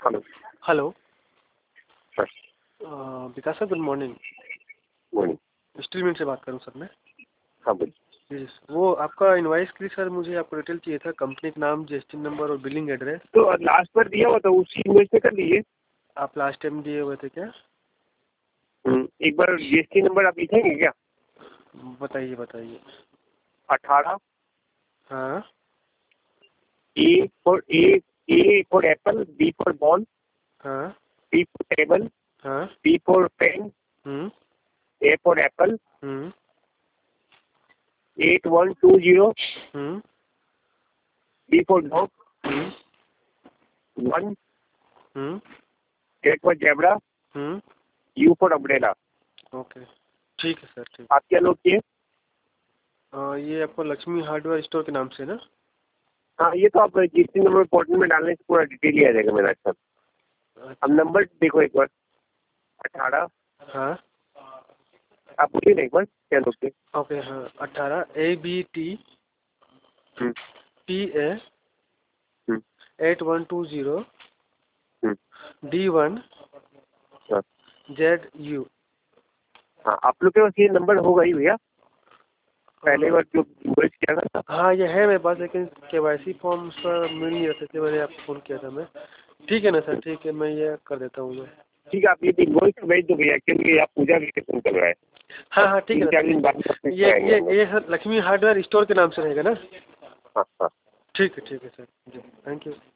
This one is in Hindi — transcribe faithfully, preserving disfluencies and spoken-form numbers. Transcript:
Hello hello sir. Vikas sir, good morning. Morning. Steel mill से बात करूँ सर मैं? हाँ बोलिए। जी सर, वो आपका इनवाइस के लिए सर मुझे आपको डिटेल चाहिए था, कंपनी का नाम, जीएसटी नंबर और बिलिंग एड्रेस। तो लास्ट पर दिया हुआ था उसी इनवॉइस पे कर लीजिए। आप लास्ट टाइम दिए हुए थे क्या? हम्म, एक बार जीएसटी नंबर आप लिखेंगे क्या? बताइए बताइए। अठारह हाँ A for A A for apple, B for ball, हाँ टी फॉर टेबल, हाँ। P for pen, hmm A for apple, hmm eight one two zero, hmm D for dog, hmm one, hmm A for zebra, hmm U for umbrella. Okay, ठीक है सर, ठीक। आप क्या लोग किए? आ, ये आपको लक्ष्मी हार्डवेयर स्टोर के नाम से ना? हाँ, ये तो आप जीएसटी नंबर पोर्टल में डालने से पूरा डिटेल ही आ जाएगा मेरा सर। अब नंबर देखो एक बार। अठारह। हाँ आप बोलिए ना एक बार क्या लोग थे? ओके, हाँ अट्ठारह A B T hmm, P A hmm, eight one two zero hmm, D one हाँ। Z U. हाँ, आप लोग के पास ये नंबर होगा ही भैया, पहले बार जो इन्वॉइस किया था। हाँ ये है मेरे पास, लेकिन केवाईसी फॉर्म सर मिल नहीं रहे थे, मैंने आपको फ़ोन किया था मैं। ठीक है ना सर, ठीक है, मैं ये कर देता हूँ मैं। ठीक है, आप ये इन्वॉइस भेज दो भैया, क्योंकि आप पूजा भी फोन कर रहा है। हाँ हाँ ठीक है तीन चार दिन ना बाद सर, ये ये ये सर लक्ष्मी हार्डवेयर स्टोर के नाम से रहेगा ना? हाँ हाँ। ठीक है ठीक है सर जी, थैंक यू।